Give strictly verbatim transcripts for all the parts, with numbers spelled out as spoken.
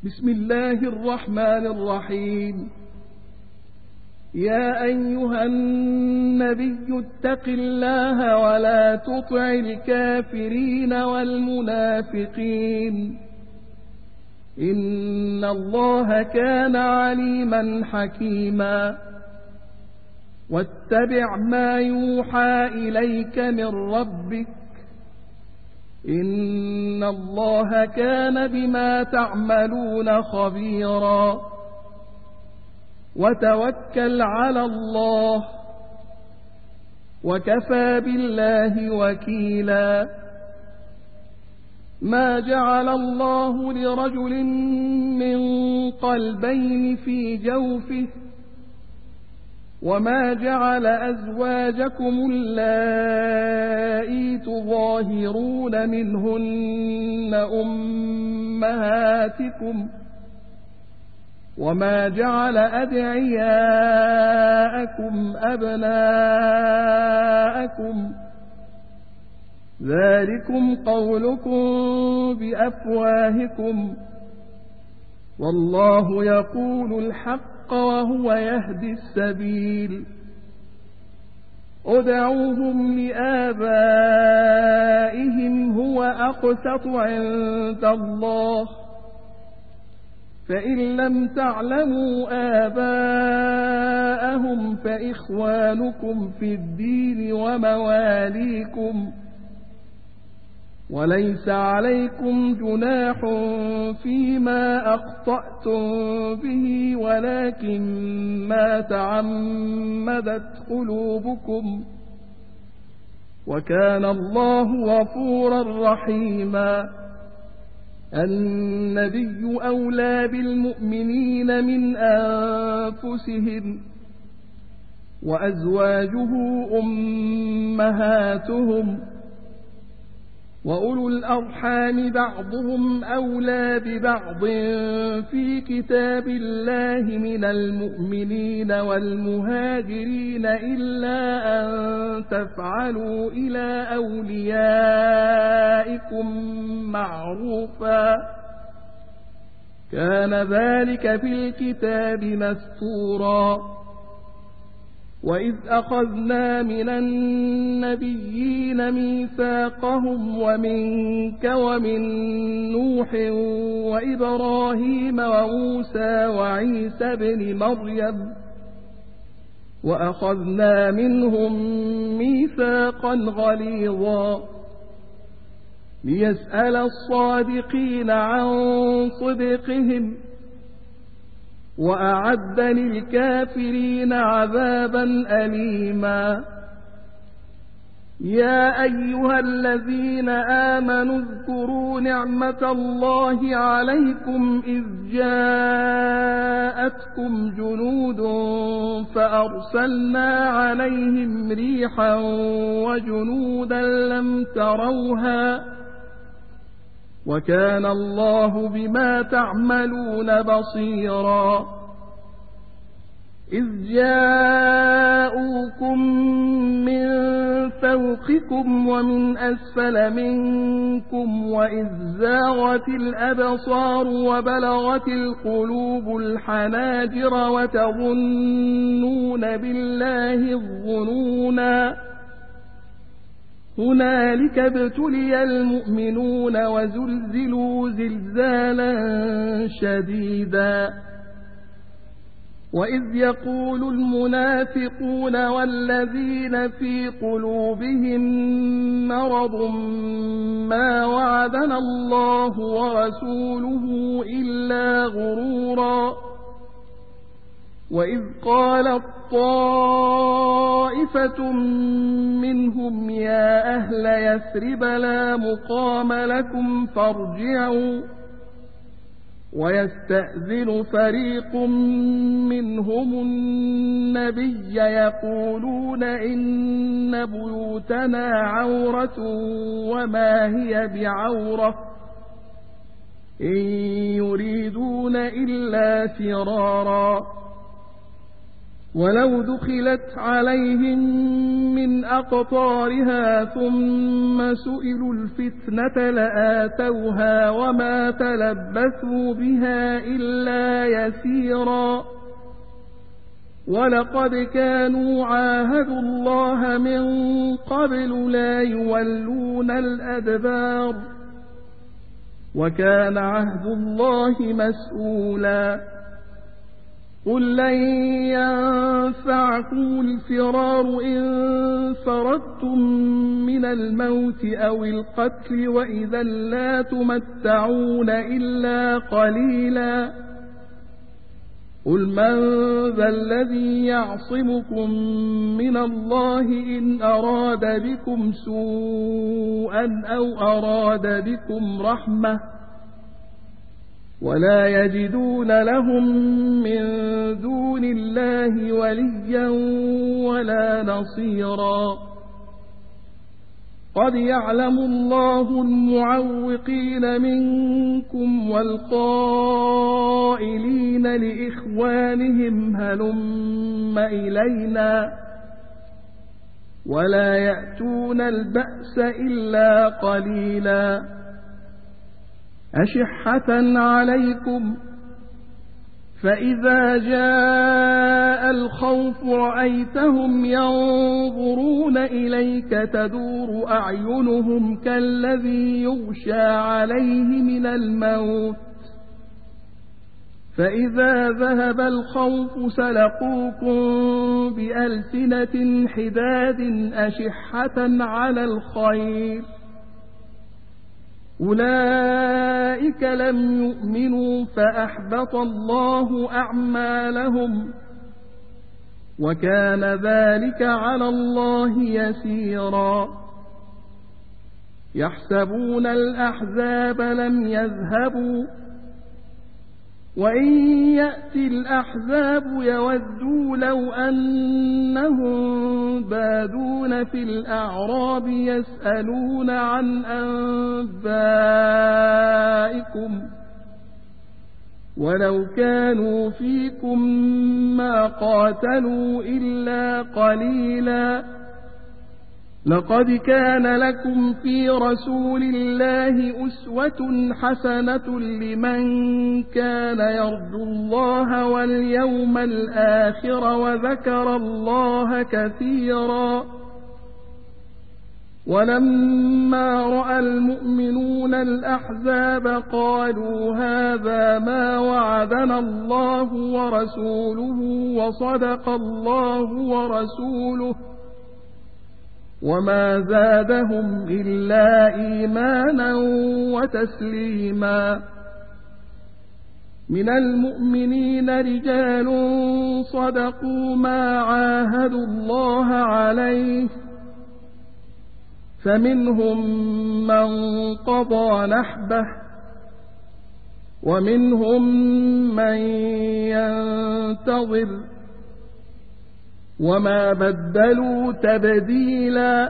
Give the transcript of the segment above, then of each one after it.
بسم الله الرحمن الرحيم. يا أيها النبي اتق الله ولا تطع الكافرين والمنافقين إن الله كان عليما حكيما. واتبع ما يوحى إليك من ربك إن الله كان بما تعملون خبيرا. وتوكل على الله وكفى بالله وكيلا. ما جعل الله لرجل من قلبين في جوفه وما جعل أزواجكم اللائي تظاهرون منهن أمهاتكم وما جعل أدعياءكم أبناءكم ذلكم قولكم بأفواهكم والله يقول الحق وهو يهدي السبيل. ادعوهم لآبائهم هو أقسط عند الله فإن لم تعلموا آباءهم فإخوانكم في الدين ومواليكم وليس عليكم جناح فيما أخطأتم به ولكن ما تعمدت قلوبكم وكان الله غفورا رحيما. النبي أولى بالمؤمنين من أنفسهم وأزواجه أمهاتهم وأولو الأرحام بعضهم أولى ببعض في كتاب الله من المؤمنين والمهاجرين إلا أن تفعلوا إلى أوليائكم معروفا كان ذلك في الكتاب مستورا. وإذ أخذنا من النبيين ميثاقهم ومنك ومن نوح وإبراهيم وموسى وعيسى بن مريم وأخذنا منهم ميثاقا غليظا ليسأل الصادقين عن صدقهم وأعد للكافرين عذابا أليما. يا أيها الذين آمنوا اذكروا نعمة الله عليكم إذ جاءتكم جنود فأرسلنا عليهم ريحا وجنودا لم تروها وكان الله بما تعملون بصيرا. إذ جاءوكم من فوقكم ومن أسفل منكم وإذ زاغت الأبصار وبلغت القلوب الحناجر وتظنون بالله الظنونا هنالك ابتلي المؤمنون وزلزلوا زلزالا شديدا. وإذ يقول المنافقون والذين في قلوبهم مرض ما وعدنا الله ورسوله إلا غرورا. وإذ قالت طائفة منهم يا أهل يثرب لا مقام لكم فارجعوا ويستأذن فريق منهم النبي يقولون إن بيوتنا عورة وما هي بعورة إن يريدون إلا فرارا ولو دخلت عليهم من أقطارها ثم سئلوا الفتنة لآتوها وما تلبثوا بها إلا يسيرا ولقد كانوا عاهدوا الله من قبل لا يولون الأدبار وكان عهد الله مسؤولا قل لن ينفعكم الفرار إن فررتم من الموت أو القتل وإذا لا تمتعون إلا قليلا قل من ذا الذي يعصمكم من الله إن أراد بكم سوءا أو أراد بكم رحمة ولا يجدون لهم من دون الله وليا ولا نصيرا قد يعلم الله المعوقين منكم والقائلين لإخوانهم هلم إلينا ولا يأتون البأس إلا قليلا أشحة عليكم فإذا جاء الخوف رأيتهم ينظرون إليك تدور أعينهم كالذي يغشى عليه من الموت فإذا ذهب الخوف سلقوكم بألسنة حداد أشحة على الخير أولئك لم يؤمنوا فأحبط الله أعمالهم وكان ذلك على الله يسيرا يحسبون الأحزاب لم يذهبوا وإن يأتي الأحزاب يودوا لو أنهم بادون في الأعراب يسألون عن أنبائكم ولو كانوا فيكم ما قاتلوا إلا قليلا لقد كان لكم في رسول الله أسوة حسنة لمن كان يرجو الله واليوم الآخر وذكر الله كثيرا ولما رأى المؤمنون الأحزاب قالوا هذا ما وعدنا الله ورسوله وصدق الله ورسوله وما زادهم إلا إيمانا وتسليما من المؤمنين رجال صدقوا ما عاهدوا الله عليه فمنهم من قضى نحبه ومنهم من ينتظر وما بدلوا تبديلا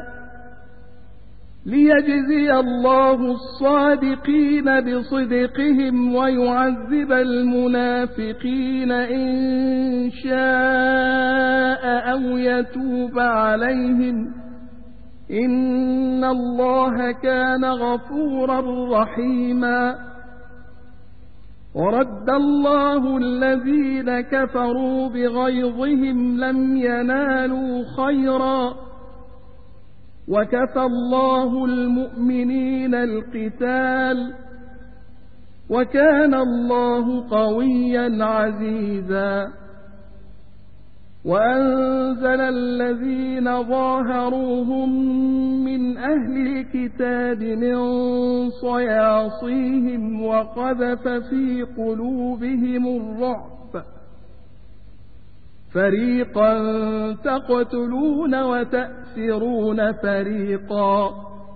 ليجزي الله الصادقين بصدقهم ويعذب المنافقين إن شاء أو يتوب عليهم إن الله كان غفورا رحيما ورد الله الذين كفروا بغيظهم لم ينالوا خيرا وكفى الله المؤمنين القتال وكان الله قويا عزيزا وأنزل الذين ظاهروهم من أهل الكتاب من صياصيهم وقذف في قلوبهم الرعب فريقا تقتلون وتأسرون فريقا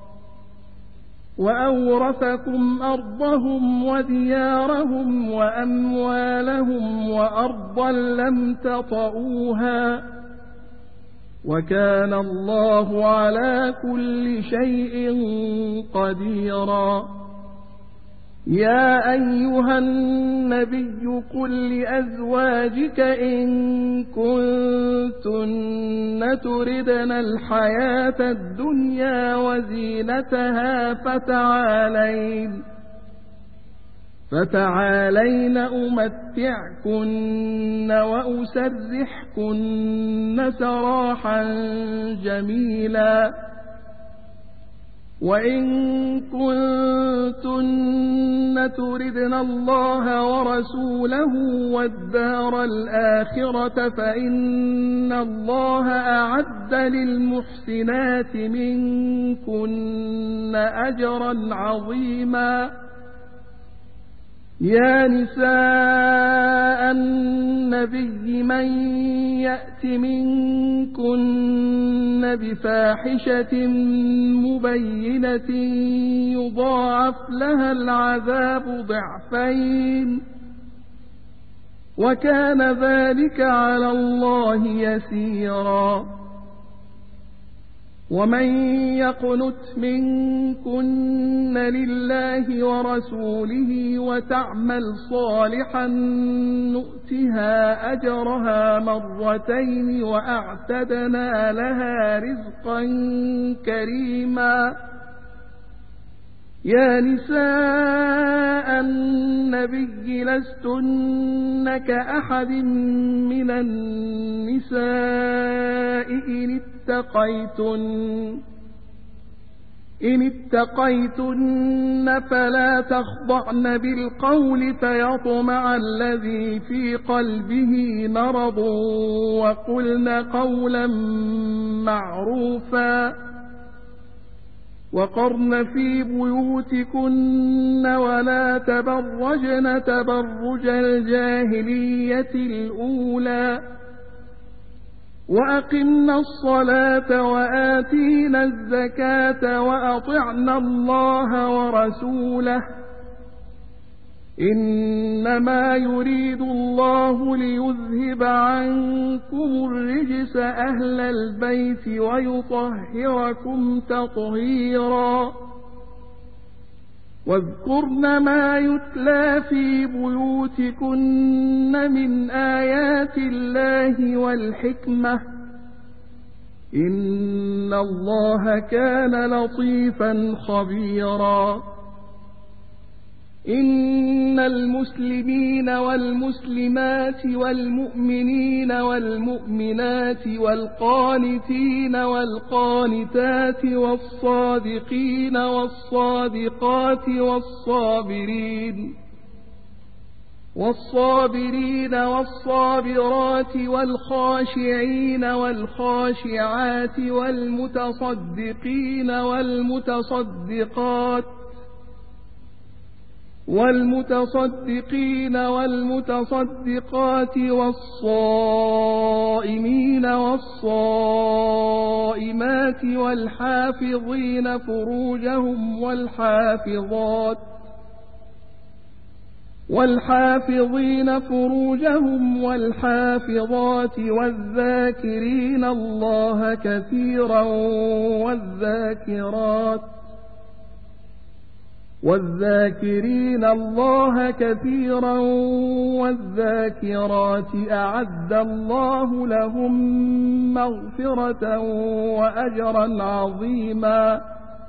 وأورثكم أرضهم وديارهم وأموالهم وأرضا لم تطئوها وكان الله على كل شيء قديرا يا أيها النبي قل لأزواجك إن كنتن تردن الحياة الدنيا وزينتها فتعالين فتعالين أمتعكن وأسرحكن سراحا جميلا وإن كنتن تردن الله ورسوله والدار الآخرة فإن الله أعد للمحسنات منكن أجرا عظيما يا نساء النبي من يأت منكن بفاحشة مبينة يضاعف لها العذاب ضعفين وكان ذلك على الله يسيرا ومن يقنت منكن لله ورسوله وتعمل صالحا نؤتها أجرها مرتين وأعتدنا لها رزقا كريما يا نساء النبي لستن كأحد من النساء إن اتقيتن إن اتقيتن فلا تخضعن بالقول فيطمع الذي في قلبه مرض وقلن قولا معروفا وقرن في بيوتكن ولا تبرجن تبرج الجاهلية الأولى وأقمنا الصلاة وآتينا الزكاة وأطعنا الله ورسوله إنما يريد الله ليذهب عنكم الرجس أهل البيت ويطهركم تطهيرا واذكرن ما يتلى في بيوتكن من آيات الله والحكمة إن الله كان لطيفا خبيرا إن المسلمين والمسلمات والمؤمنين والمؤمنات والقانتين والقانتات والصادقين والصادقات والصابرين والصابرين والصابرات والخاشعين والخاشعات والمتصدقين والمتصدقات والمتصدقين والمتصدقات والصائمين والصائمات والحافظين فروجهم والحافظات والحافظين فروجهم والحافظات والذاكرين الله كثيرا والذاكرات والذاكرين الله كثيرا والذاكرات أعد الله لهم مغفرة وأجرا عظيما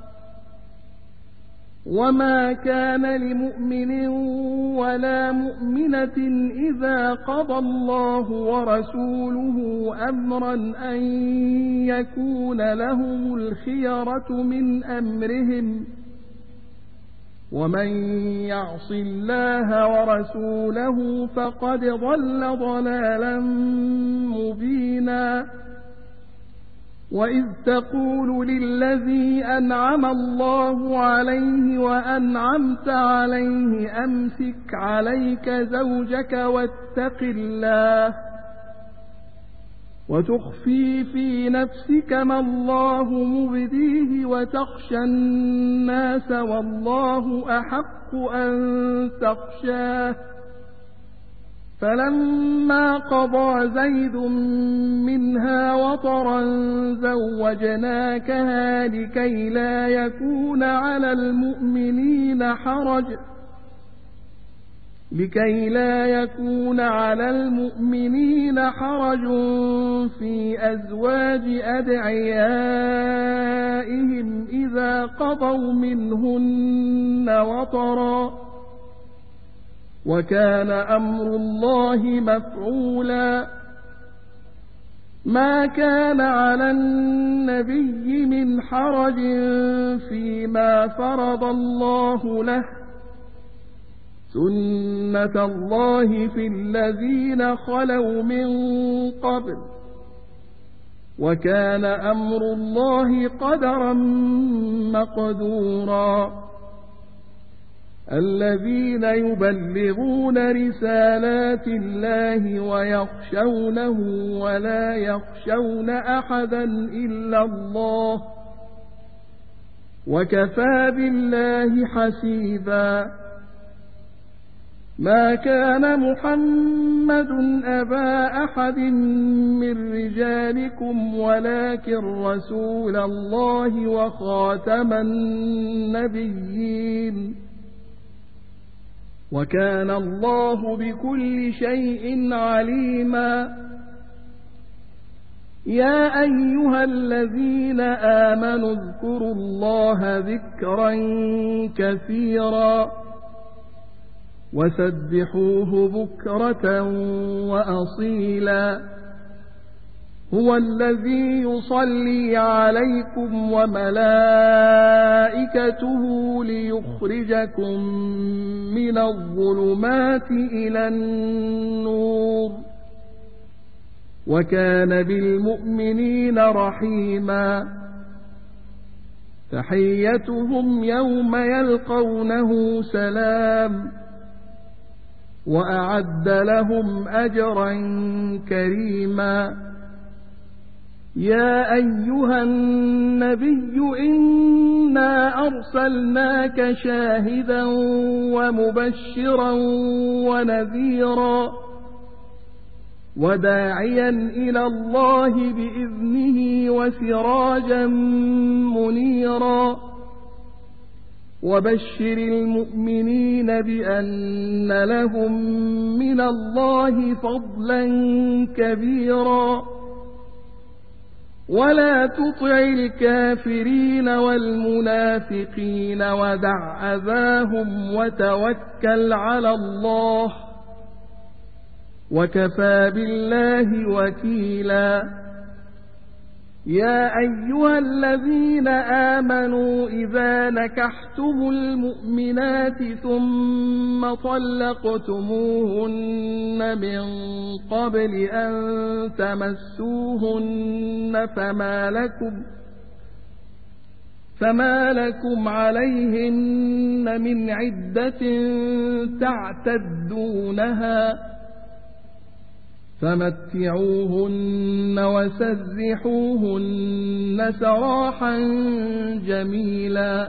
وما كان لمؤمن ولا مؤمنة إذا قضى الله ورسوله أمرا أن يكون لهم الخيرة من أمرهم ومن يعص الله ورسوله فقد ضل ضلالا مبينا وإذ تقول للذي أنعم الله عليه وأنعمت عليه أمسك عليك زوجك واتق الله وتخفي في نفسك ما الله مبديه وتخشى الناس والله أحق أن تخشاه فلما قضى زيد منها وطرا زوجناكها لكي لا يكون على المؤمنين حرج لكي لا يكون على المؤمنين حرج في أزواج أدعيائهم إذا قضوا منهن وطرا وكان أمر الله مفعولا ما كان على النبي من حرج فيما فرض الله له سنة الله في الذين خلوا من قبل وكان أمر الله قدرا مقدورا الذين يبلغون رسالات الله ويخشونه ولا يخشون أحدا إلا الله وكفى بالله حسيبا ما كان محمد أبا أحد من رجالكم ولكن رسول الله وخاتم النبيين وكان الله بكل شيء عليما يا أيها الذين آمنوا اذكروا الله ذكرا كثيرا وسبحوه بكرة وأصيلا هو الذي يصلي عليكم وملائكته ليخرجكم من الظلمات إلى النور وكان بالمؤمنين رحيما تحيتهم يوم يلقونه سلام وأعد لهم أجرا كريما يا أيها النبي إنا أرسلناك شاهدا ومبشرا ونذيرا وداعيا إلى الله بإذنه وسراجا منيرا وبشر المؤمنين بأن لهم من الله فضلا كبيرا ولا تطع الكافرين والمنافقين ودع أذاهم وتوكل على الله وكفى بالله وكيلا يا أيها الذين آمنوا إذا نكحتم المؤمنات ثم طلقتموهن من قبل أن تمسوهن فما لكم فما لكم عليهن من عدة تعتدونها فمتعوهن وسرحوهن سراحا جميلا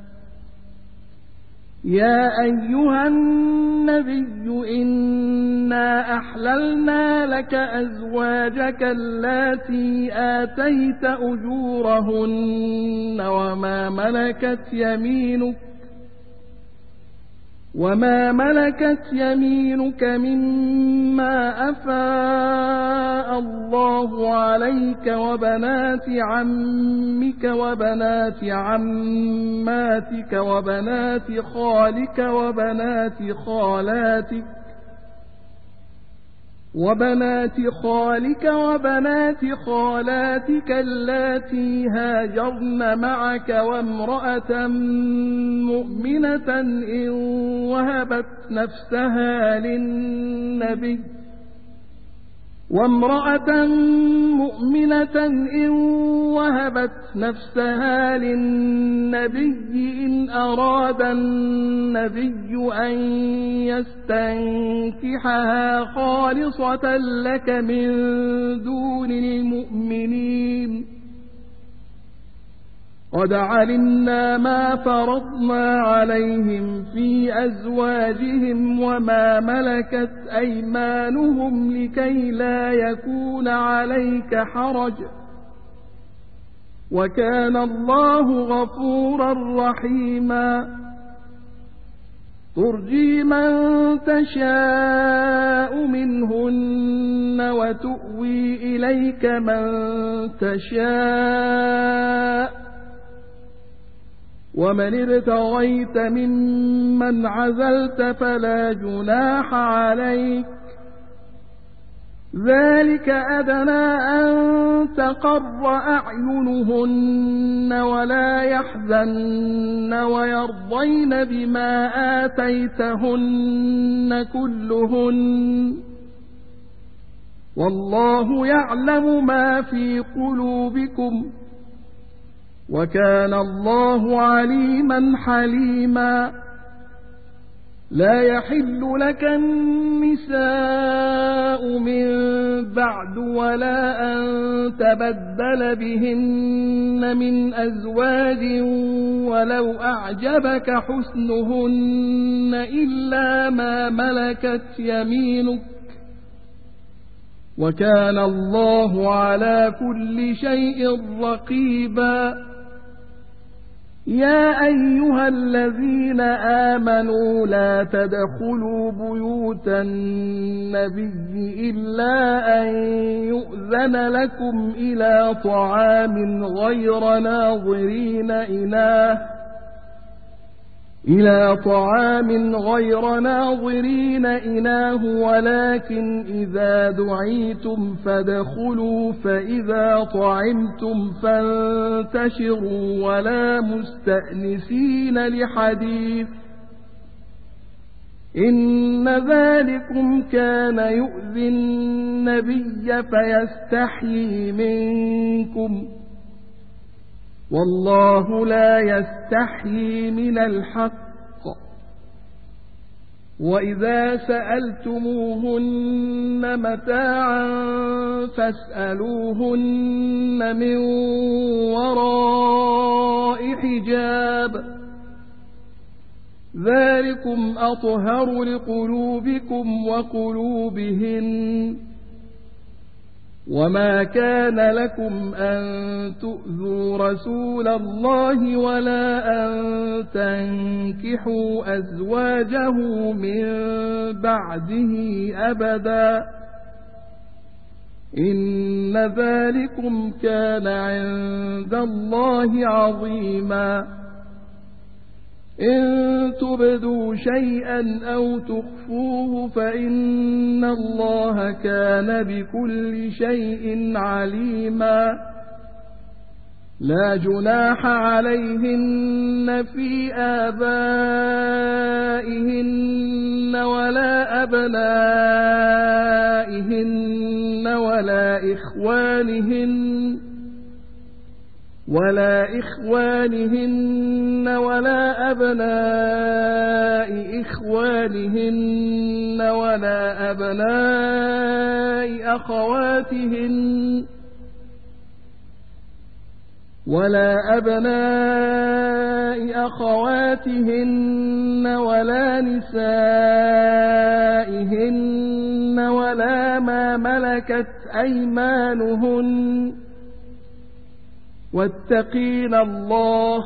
يا أيها النبي إنا أحللنا لك أزواجك اللاتي آتيت أجورهن وما ملكت يمينك وما ملكت يمينك مما أفاء الله عليك وبنات عمك وبنات عماتك وبنات خالك وبنات خالاتك وبنات خالك وبنات خالاتك اللاتي هاجرن معك وامرأة مؤمنة إن وهبت نفسها للنبي وامرأة مؤمنة إن وهبت نفسها للنبي إن أراد النبي أن يستنكحها خالصة لك من دون المؤمنين قد علمنا ما فرضنا عليهم في أزواجهم وما ملكت أيمانهم لكي لا يكون عليك حرج وكان الله غفورا رحيما ترجي من تشاء منهن وتؤوي إليك من تشاء ومن ابتغيت ممن عزلت فلا جناح عليك ذلك أدنى أن تقر أعينهن ولا يحزن ويرضين بما آتيتهن كلهن والله يعلم ما في قلوبكم وكان الله عليما حليما لا يحل لك النساء من بعد ولا أن تبدل بهن من أزواج ولو أعجبك حسنهن إلا ما ملكت يمينك وكان الله على كل شيء رقيبا يا أيها الذين آمنوا لا تدخلوا بيوت النبي إلا أن يؤذن لكم إلى طعام غير ناظرين إناه إلى طعام غير ناظرين إناه ولكن إذا دعيتم فادخلوا فإذا طعمتم فانتشروا ولا مستأنسين لحديث إن ذلكم كان يؤذي النبي فيستحيي منكم والله لا يستحيي من الحق وإذا سألتموهن متاعا فاسألوهن من وراء حجاب ذلكم أطهر لقلوبكم وقلوبهن وما كان لكم أن تؤذوا رسول الله ولا أن تنكحوا أزواجه من بعده أبدا إن ذلكم كان عند الله عظيما إن تبدوا شيئا أو تخفوه فإن الله كان بكل شيء عليما لا جناح عليهن في آبائهن ولا أبنائهن ولا إخوانهن ولا إخوانهن ولا أبناء إخوانهن ولا أبناء أخواتهن ولا أبناء أخواتهن ولا نسائهن ولا ما ملكت أيمانهن واتقين الله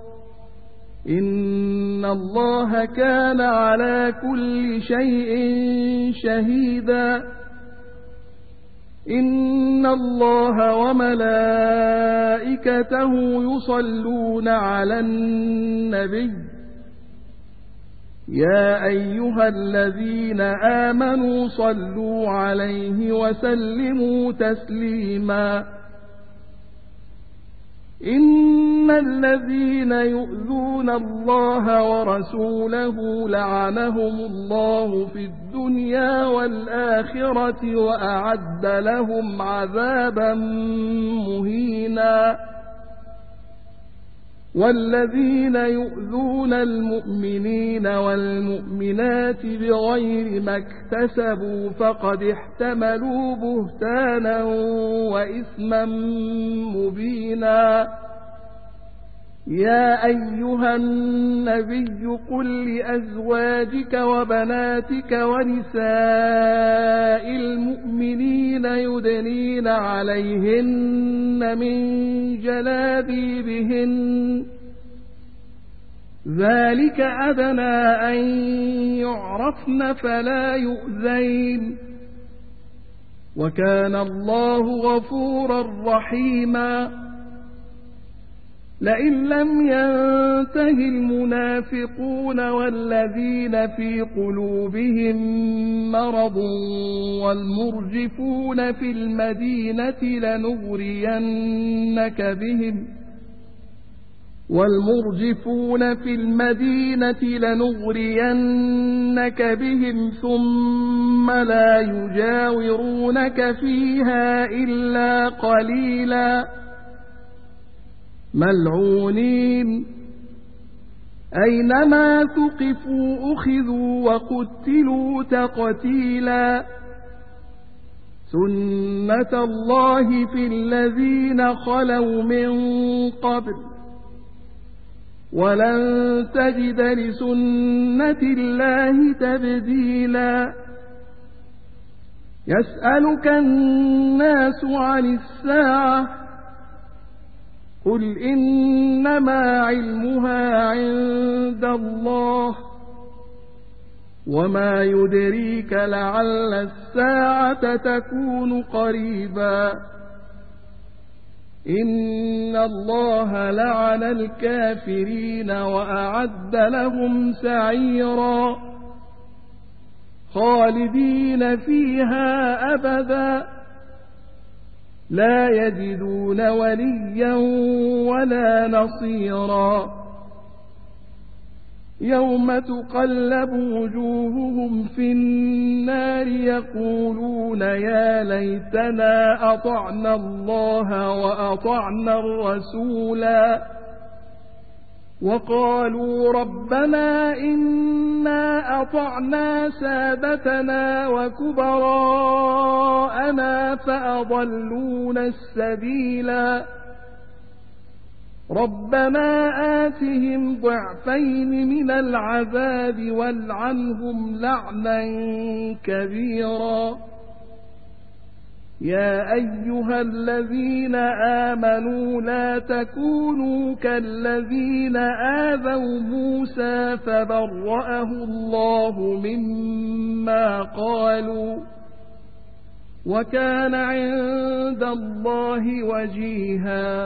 إن الله كان على كل شيء شهيدا إن الله وملائكته يصلون على النبي يا أيها الذين آمنوا صلوا عليه وسلموا تسليما إن الذين يؤذون الله ورسوله لعنهم الله في الدنيا والآخرة وأعد لهم عذابا مهينا والذين يؤذون المؤمنين والمؤمنات بغير ما اكتسبوا فقد احتملوا بهتانا وإثما مبينا يا أيها النبي قل لأزواجك وبناتك ونساء المؤمنين يدنين عليهن من جلابيبهن ذلك أدنى أن يعرفن فلا يؤذين وكان الله غفورا رحيما لئن لم ينته المنافقون والذين في قلوبهم مرض والمرجفون في المدينة لنغرينك بهم والمرجفون في المدينة لنغرينك بهم ثم لا يجاورونك فيها إلا قليلا ملعونين أينما ثقفوا أخذوا وقتلوا تقتيلا سنة الله في الذين خلوا من قبل ولن تجد لسنة الله تبديلا يسألك الناس عن الساعة قل إنما علمها عند الله وما يدريك لعل الساعة تكون قريبا إن الله لعن الكافرين وأعد لهم سعيرا خالدين فيها أبدا لا يجدون وليا ولا نصيرا يوم تقلب وجوههم في النار يقولون يا ليتنا أطعنا الله وأطعنا الرسولا وقالوا ربنا إنا أطعنا سادتنا وكبراءنا فأضلونا السبيلا ربنا آتهم ضعفين من العذاب والعنهم لعنا كبيرا يا أيها الذين آمنوا لا تكونوا كالذين آذوا موسى فبرأه الله مما قالوا وكان عند الله وجيها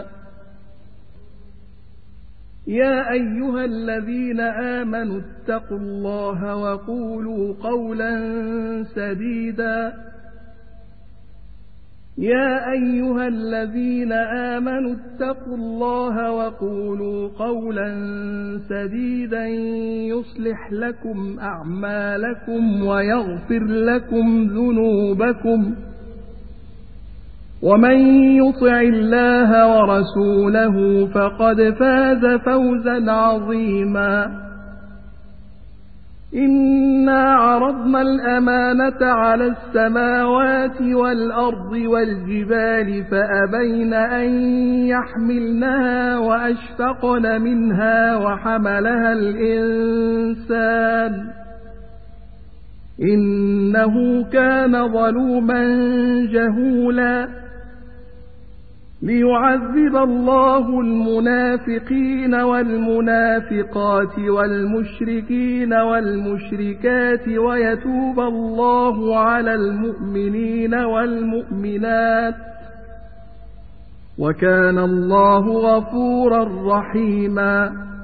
يا أيها الذين آمنوا اتقوا الله وقولوا قولا سديدا يا أيها الذين آمنوا اتقوا الله وقولوا قولا سديدا يصلح لكم أعمالكم ويغفر لكم ذنوبكم ومن يطع الله ورسوله فقد فاز فوزا عظيما إنا عرضنا الأمانة على السماوات والأرض والجبال فأبين أن يحملنها وأشفقن منها وحملها الإنسان إنه كان ظلوما جهولا ليعذب الله المنافقين والمنافقات والمشركين والمشركات ويتوب الله على المؤمنين والمؤمنات وكان الله غفورا رحيما